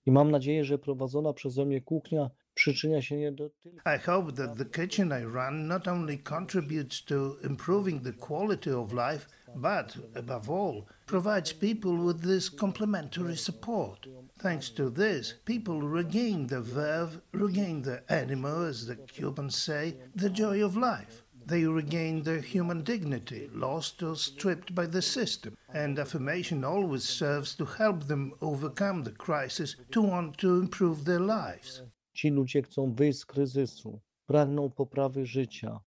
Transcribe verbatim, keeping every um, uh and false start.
I mam nadzieję, że prowadzona przeze mnie kuchnia przyczynia się nie do tylko I hope that the kitchen I run not only contributes to improving the quality of life, but, above all, provides people with this complementary support. Thanks to this, people regain the verve, regain the animo, as the Cubans say, the joy of life. They regain their human dignity, lost or stripped by the system. And affirmation always serves to help them overcome the crisis, to want to improve their lives. ci ludzie chcą wyjść z kryzysu, pragną poprawy życia,